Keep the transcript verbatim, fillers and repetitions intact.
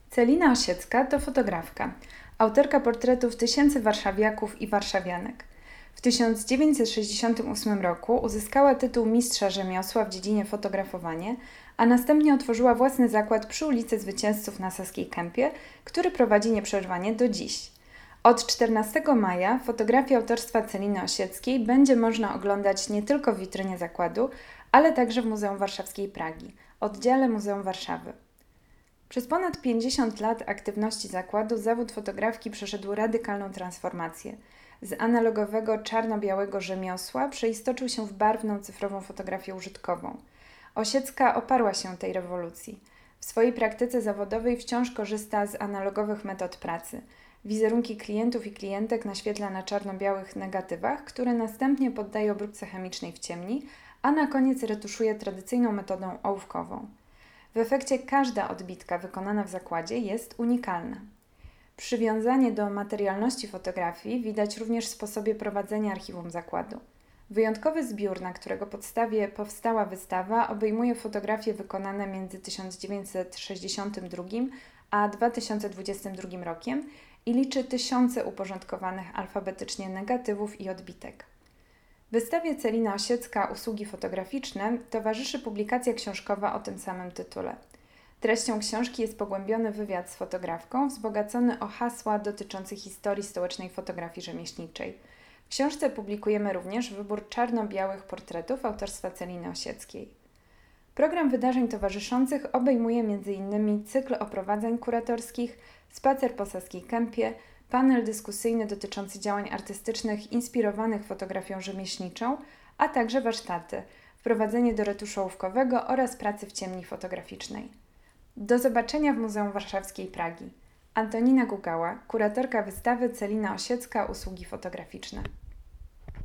Celina Osiecka to fotografka, autorka portretów tysięcy warszawiaków i warszawianek. W tysiąc dziewięćset sześćdziesiątym ósmym roku uzyskała tytuł mistrza rzemiosła w dziedzinie fotografowanie, a następnie otworzyła własny zakład przy ulicy Zwycięzców na Saskiej Kępie, który prowadzi nieprzerwanie do dziś. Od czternastego maja fotografię autorstwa Celiny Osieckiej będzie można oglądać nie tylko w witrynie zakładu, ale także w Muzeum Warszawskiej Pragi, oddziale Muzeum Warszawy. Przez ponad pięćdziesiąt lat aktywności zakładu zawód fotografki przeszedł radykalną transformację. Z analogowego czarno-białego rzemiosła przeistoczył się w barwną cyfrową fotografię użytkową. Osiecka oparła się tej rewolucji. W swojej praktyce zawodowej wciąż korzysta z analogowych metod pracy. Wizerunki klientów i klientek naświetla na czarno-białych negatywach, które następnie poddaje obróbce chemicznej w ciemni, a na koniec retuszuje tradycyjną metodą ołówkową. W efekcie każda odbitka wykonana w zakładzie jest unikalna. Przywiązanie do materialności fotografii widać również w sposobie prowadzenia archiwum zakładu. Wyjątkowy zbiór, na którego podstawie powstała wystawa, obejmuje fotografie wykonane między tysiąc dziewięćset sześćdziesiątym drugim a dwa tysiące dwudziestym drugim rokiem i liczy tysiące uporządkowanych alfabetycznie negatywów i odbitek. Wystawie Celina Osiecka Usługi fotograficzne towarzyszy publikacja książkowa o tym samym tytule. Treścią książki jest pogłębiony wywiad z fotografką, wzbogacony o hasła dotyczące historii stołecznej fotografii rzemieślniczej. W książce publikujemy również wybór czarno-białych portretów autorstwa Celiny Osieckiej. Program wydarzeń towarzyszących obejmuje między innymi cykl oprowadzeń kuratorskich, spacer po Saskiej Kępie, panel dyskusyjny dotyczący działań artystycznych inspirowanych fotografią rzemieślniczą, a także warsztaty, wprowadzenie do retuszu ołówkowego oraz pracy w ciemni fotograficznej. Do zobaczenia w Muzeum Warszawskiej Pragi. Antonina Gugała, kuratorka wystawy Celina Osiecka Usługi fotograficzne.